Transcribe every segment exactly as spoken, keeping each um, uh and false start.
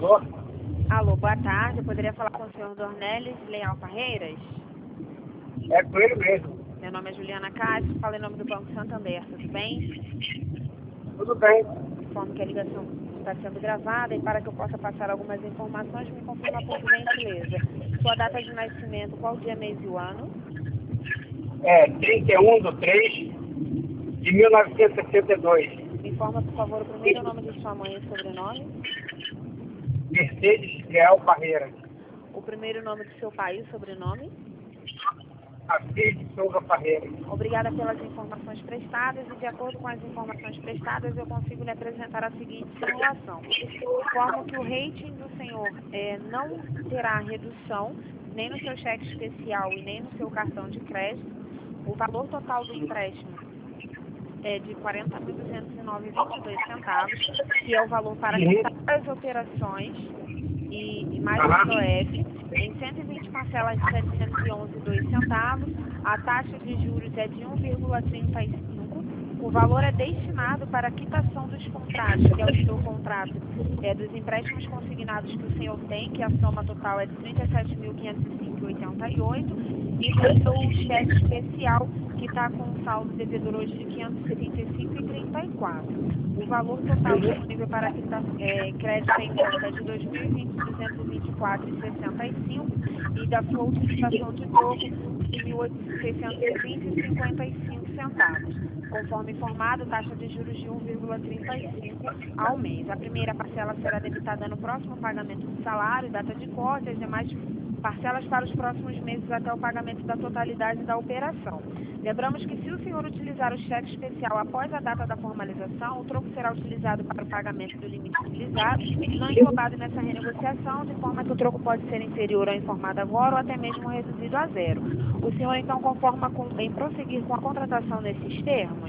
Alô? Alô, boa tarde. Eu poderia falar com o senhor Dornelis Leal Parreiras? É com ele mesmo. Meu nome é Juliana Castro, falo em nome do Banco Santander, tudo bem? Tudo bem. Informo que a ligação está sendo gravada e para que eu possa passar algumas informações, me confirma por gentileza. Sua data de nascimento, qual dia, mês e o ano? É trinta e um de três de mil novecentos e sessenta e dois. Me informa, por favor, o primeiro nome de sua mãe e sobrenome. Mercedes Leal Parreira. O primeiro nome do seu pai e o sobrenome. Assis de Souza Parreira. Obrigada pelas informações prestadas e, de acordo com as informações prestadas, eu consigo lhe apresentar a seguinte simulação. Informo que o rating do senhor é, não terá redução nem no seu cheque especial e nem no seu cartão de crédito. O valor total do empréstimo é de quarenta mil duzentos e nove vírgula vinte e dois centavos, que é o valor para quitar as operações e, e mais o I O F, em cento e vinte parcelas de setecentos e onze vírgula dois centavos. A taxa de juros é de um vírgula trinta e cinco. O valor é destinado para a quitação dos contratos, que é o seu contrato é, dos empréstimos consignados que o senhor tem, que a soma total é de trinta e sete mil quinhentos e cinco vírgula oitenta e oito, e do seu cheque especial, que está com um saldo devedor hoje de quinhentos e setenta e cinco vírgula trinta e quatro. O valor total disponível para quitar é, crédito em conta é de dois mil e vinte, duzentos e vinte e quatro vírgula sessenta e cinco e da sua utilização de troco de mil seiscentos e vinte vírgula cinquenta e cinco centavos. Conforme informado, taxa de juros de um vírgula trinta e cinco ao mês. A primeira parcela será debitada no próximo pagamento do salário, data de corte, as demais parcelas para os próximos meses até o pagamento da totalidade da operação. Lembramos que se o senhor utilizar o cheque especial após a data da formalização, o troco será utilizado para o pagamento do limite utilizado, não englobado nessa renegociação, de forma que o troco pode ser inferior ao informado agora ou até mesmo reduzido a zero. O senhor então conforma com, em prosseguir com a contratação nesses termos?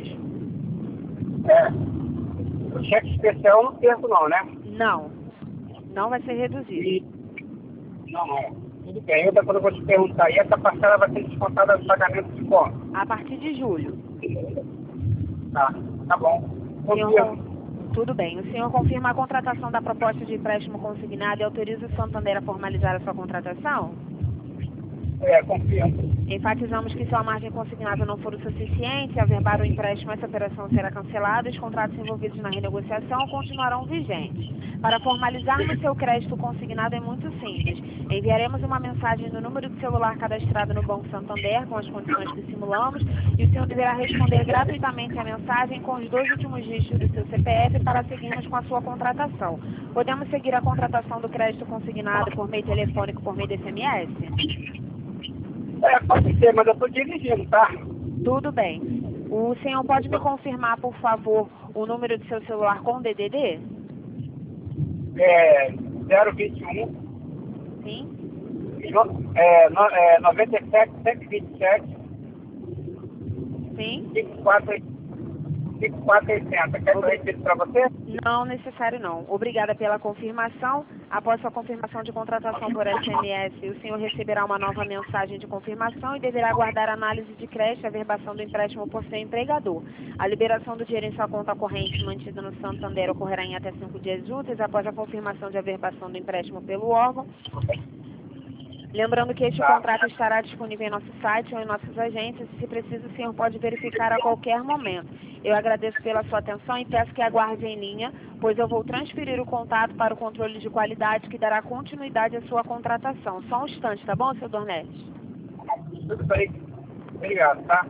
É. O cheque especial eu não perco não, né? Não. Não vai ser reduzido. E... Não, não. Tudo bem. Outra coisa que eu vou te perguntar, e essa parcela vai ser descontada do pagamento de quanto? A partir de julho. Tá, tá bom. Senhor, tudo bem. O senhor confirma a contratação da proposta de empréstimo consignado e autoriza o Santander a formalizar a sua contratação? É, confirmo. Enfatizamos que se a margem consignada não for o suficiente, averbar o empréstimo, essa operação será cancelada e os contratos envolvidos na renegociação continuarão vigentes. Para formalizarmos seu crédito consignado é muito simples. Enviaremos uma mensagem no número de celular cadastrado no Banco Santander com as condições que simulamos e o senhor deverá responder gratuitamente a mensagem com os dois últimos dígitos do seu C P F para seguirmos com a sua contratação. Podemos seguir a contratação do crédito consignado por meio telefônico, por meio de S M S? É, pode ser, mas eu estou dirigindo, tá? Tudo bem. O senhor pode me confirmar, por favor, o número do seu celular com D D D? É zero vinte e um. Sim. No, é, no, é, noventa e sete, cento e vinte e sete. Sim. cinquenta e quatro, cinquenta e quatro oitenta. Quer que eu repita para você? Não necessário não. Obrigada pela confirmação. Após sua confirmação de contratação por S M S, o senhor receberá uma nova mensagem de confirmação e deverá aguardar análise de crédito e averbação do empréstimo por seu empregador. A liberação do dinheiro em sua conta corrente mantida no Santander ocorrerá em até cinco dias úteis após a confirmação de averbação do empréstimo pelo órgão. Lembrando que este contrato estará disponível em nosso site ou em nossas agências e, se preciso, o senhor pode verificar a qualquer momento. Eu agradeço pela sua atenção e peço que aguarde em linha, pois eu vou transferir o contato para o controle de qualidade que dará continuidade à sua contratação. Só um instante, tá bom, seu Dornelis? Tudo bem. Obrigado, tá?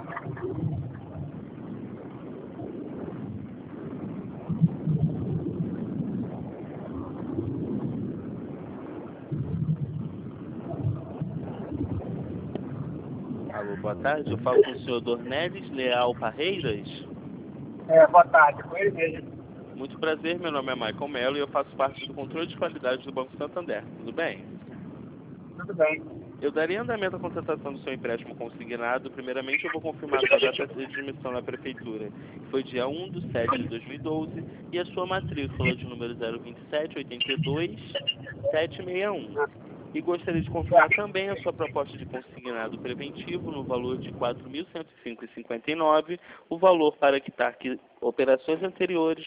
Alô, boa tarde. Eu falo com o senhor Dornelis Leal Parreiras. É, boa tarde. Com ele mesmo. Muito prazer, meu nome é Michael Mello e eu faço parte do controle de qualidade do Banco Santander. Tudo bem? Tudo bem. Eu daria andamento à contratação do seu empréstimo consignado. Primeiramente, eu vou confirmar a sua data de admissão na prefeitura, que foi dia um de setembro de dois mil e doze, e a sua matrícula de número zero vinte e sete, oitenta e dois, setecentos e sessenta e um. E gostaria de confirmar também a sua proposta de consignado preventivo no valor de quatro mil cento e cinco vírgula cinquenta e nove, o valor para quitar operações anteriores